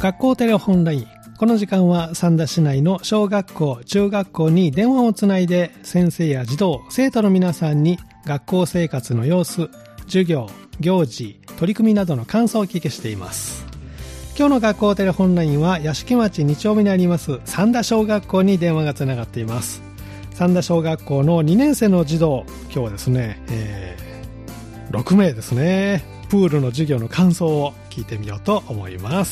学校テレホンライン。この時間は三田市内の小学校、中学校に電話をつないで先生や児童、生徒の皆さんに学校生活の様子、授業、行事、取り組みなどの感想をお聞きしています。今日の学校テレホンラインは屋敷町2丁目にあります三田小学校に電話がつながっています。三田小学校の2年生の児童、今日はですね、6名ですね。プールの授業の感想を聞いてみようと思います。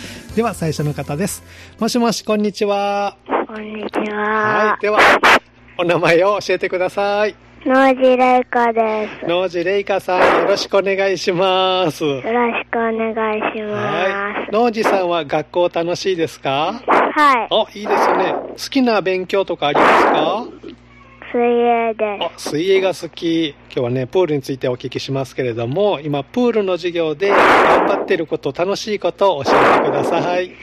では最初の方です。もしもし、こんにちは。 こんにちは。 はい、ではお名前を教えてください。 野地玲香です。 野地玲香さん、よろしくお願いします。 よろしくお願いします。 野地さんは学校楽しいですか？ はい。 お、いいですね。好きな勉強とかありますか？ 水泳です。 水泳が好き。今日はね、プールについてお聞きしますけれども、今プールの授業で頑張っていること、楽しいことを教えてください。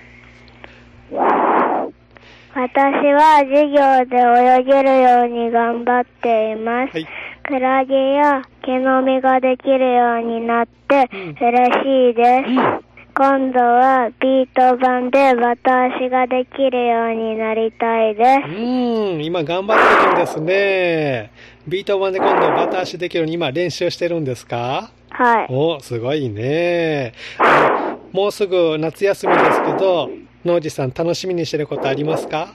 私は授業で泳げるように頑張っています。はい、クラゲや毛の実ができるようになって嬉しいです。今度はビート板でバタ足ができるようになりたいです。 今頑張ってるんですね。ビート板で今度バタ足できるように今練習してるんですか？ はい。 お、すごいね。もうすぐ夏休みですけど、野地さん楽しみにしてることありますか？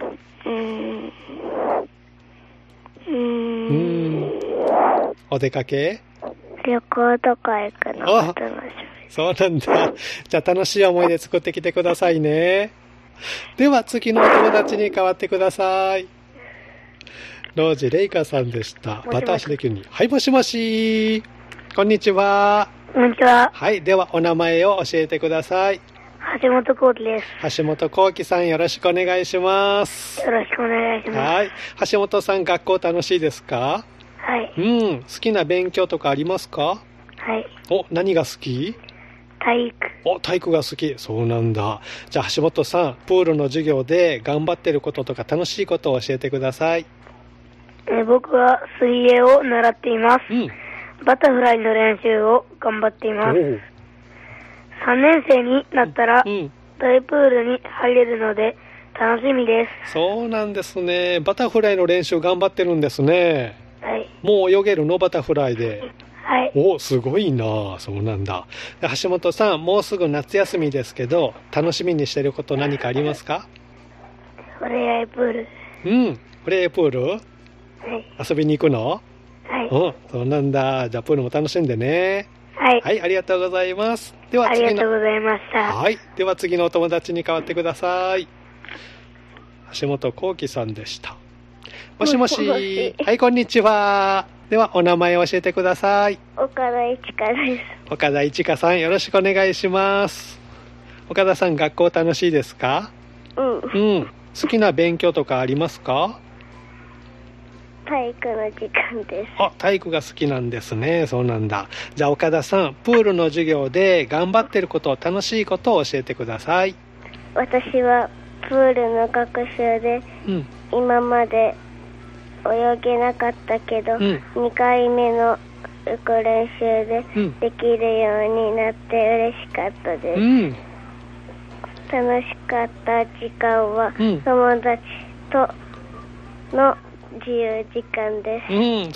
お出かけ？ 旅行とか行くのが楽しみ。 そうなんだ。じゃあ楽しい思い出作ってきてくださいね。では次のお友達に代わってください。野地玲香さんでした。バタ足できるに。はい、もしもし。こんにちは。 こんにちは。 はい、ではお名前を教えてください。 橋本幸喜です。 橋本幸喜さん、よろしくお願いします。 よろしくお願いします。 はい。橋本さん、学校楽しいですか？ はい。 好きな勉強とかありますか？ はい。 お、何が好き？ 体育。 お、体育が好き。そうなんだ。じゃあ橋本さん、プールの授業で頑張ってることとか楽しいことを教えてください。 僕は水泳を習っています。バタフライの練習を頑張っています。3年生になったら、大プールに入れるので楽しみです。 そうなんですね。バタフライの練習頑張ってるんですね。 はい。 もう泳げるの？バタフライで。 はい。 お、すごいな。そうなんだ。橋本さん、もうすぐ夏休みですけど、楽しみにしてること何かありますか？ ふれあいプール。 ふれあいプール？はい。遊びに行くの？ はい。 そうなんだ。じゃあプールも楽しんでね。 はい。 はい、ありがとうございます。では次の。ありがとうございました。 はい。では次のお友達に代わってください。橋本幸喜さんでした。もしもし。はい、こんにちは。ではお名前を教えてください。 岡田一花です。 岡田一花さん、よろしくお願いします。岡田さん、学校楽しいですか？好きな勉強とかありますか？ 体育の時間です。 体育が好きなんですね。そうなんだ。じゃあ岡田さん、プールの授業で頑張ってること、楽しいことを教えてください。 私はプールの学習で、今まで泳げなかったけど、2回目の浮く練習でできるようになって嬉しかったです。楽しかった時間は、友達との自由時間です。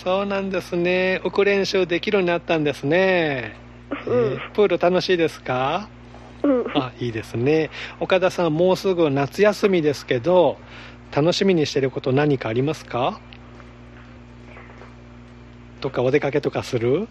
そうなんですね。浮く練習できるようになったんですね。プール楽しいですか？いいですね。岡田さん、もうすぐ夏休みですけど、楽しみにしていること何かありますか？とかお出かけとかする？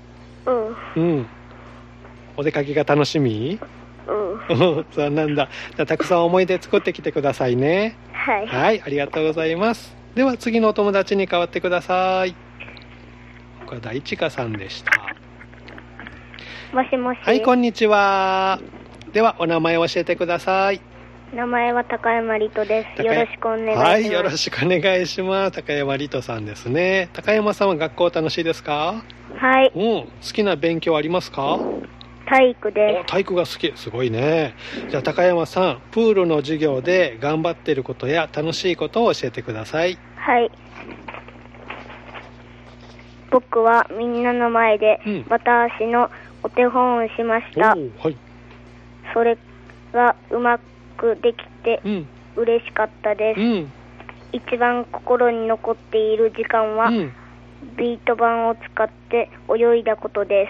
お出かけが楽しみ？そうなんだ。じゃあたくさん思い出作ってきてくださいね。 はい。 はい、ありがとうございます。では次のお友達に代わってください。岡田一花さんでした。 もしもし。 はい、こんにちは。ではお名前を教えてください。 名前は高山理人です。よろしくお願いします。 はい、よろしくお願いします。高山理人さんですね。高山さんは学校楽しいですか？ はい。 好きな勉強ありますか？ 体育です。 体育が好き。すごいね。じゃあ高山さん、プールの授業で頑張っていることや楽しいことを教えてください。 はい。僕はみんなの前でバタ足のお手本をしました。 はい。 はうまくできて嬉しかったです。一番心に残っている時間は、ビート板を使って泳いだことです。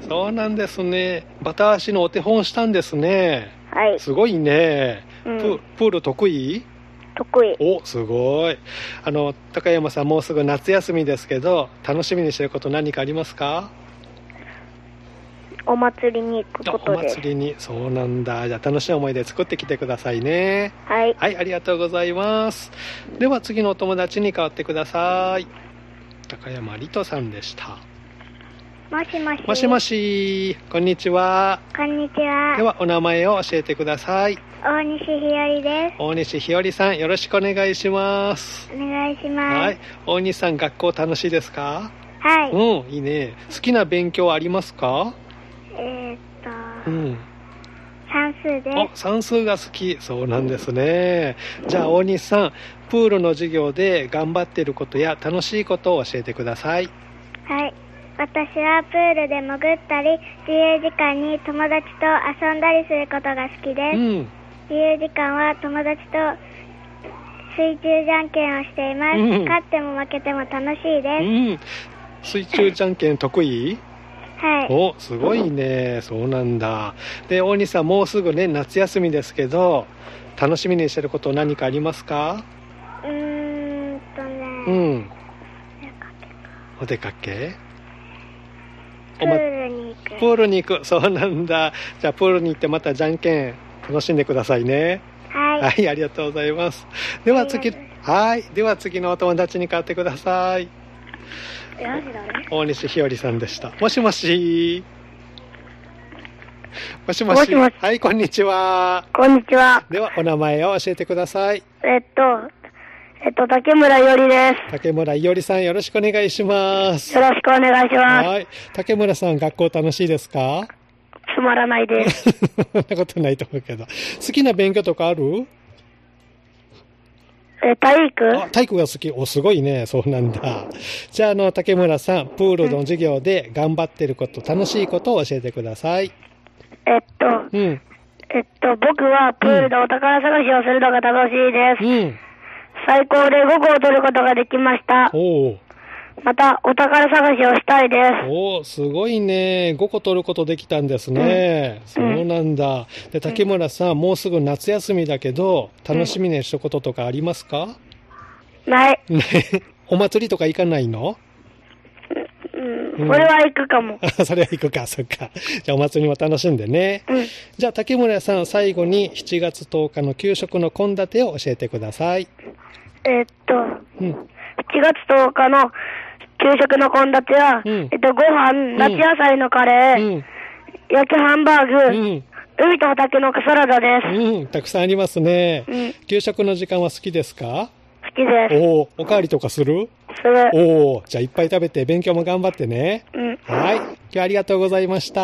そうなんですね。バタ足のお手本したんですね。 はい。 すごいね。プール得意？ 得意。 お、すごい。高山さん、もうすぐ夏休みですけど、楽しみにしてること何かありますか？ お祭りに行くことです。 お祭りに、そうなんだ。じゃあ楽しい思い出作ってきてくださいね。 はい。 はい、ありがとうございます。では次のお友達に代わってください。高山理人さんでした。 もしもし。 もしもし、こんにちは。 こんにちは。 ではお名前を教えてください。 大西ひよりです。 大西ひよりさん、よろしくお願いします。 お願いします。 はい、大西さん、学校楽しいですか？ はい。 いいね。好きな勉強ありますか？ 算数です。 算数が好き。そうなんですね。じゃあ大西さん、プールの授業で頑張っていることや楽しいことを教えてください。 はい。私はプールで潜ったり、自由時間に友達と遊んだりすることが好きです。自由時間は友達と水中じゃんけんをしています。勝っても負けても楽しいです。 水中じゃんけん得意？ はい。 お、すごいね。そうなんだ。で、大西さん、もうすぐね、夏休みですけど、楽しみにしてること何かありますか？お出かけ？ プールに行く。 プールに行く。そうなんだ。じゃあプールに行ってまたじゃんけん楽しんでくださいね。 はい。 はい、ありがとうございます。では次のお友達に代わってください。大西ひよりさんでした。もしもし。もしもし。はい、こんにちは。 こんにちは。 ではお名前を教えてください。 竹村いおりです。 竹村いおりさん、よろしくお願いします。 よろしくお願いします。 はい。竹村さん、学校楽しいですか？ つまらないです。 そんなことないと思うけど。好きな勉強とかある？ 体育？ 体育が好き。お、すごいね。そうなんだ。じゃあ、竹村さん、プールの授業で頑張ってること、楽しいことを教えてください。 僕はプールでお宝探しをするのが楽しいです。最高で5個を取ることができました。また、お宝探しをしたいです。 すごいね。5個取ることできたんですね。そうなんだ。で、竹村さん、もうすぐ夏休みだけど、楽しみにしたこととかありますか？ ない。 お祭りとか行かないの？ それは行くかも。 それは行くか、そっか。じゃあお祭りも楽しんでね。じゃあ竹村さん、最後に7月10日の給食の献立を教えてください。 7月10日の給食の献立は、ご飯、夏野菜のカレー、焼きハンバーグ、海と畑のサラダです。 たくさんありますね。給食の時間は好きですか？ 好きです。 おかわりとかする？ する。 じゃあいっぱい食べて勉強も頑張ってね。はい。今日はありがとうございました。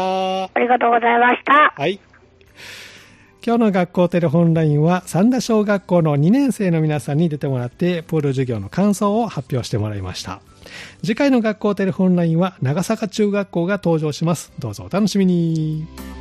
ありがとうございました。 はい。今日の学校テレホンラインは三田小学校の2年生の皆さんに出てもらってプール授業の感想を発表してもらいました。次回の学校テレホンラインは長坂中学校が登場します。どうぞお楽しみに。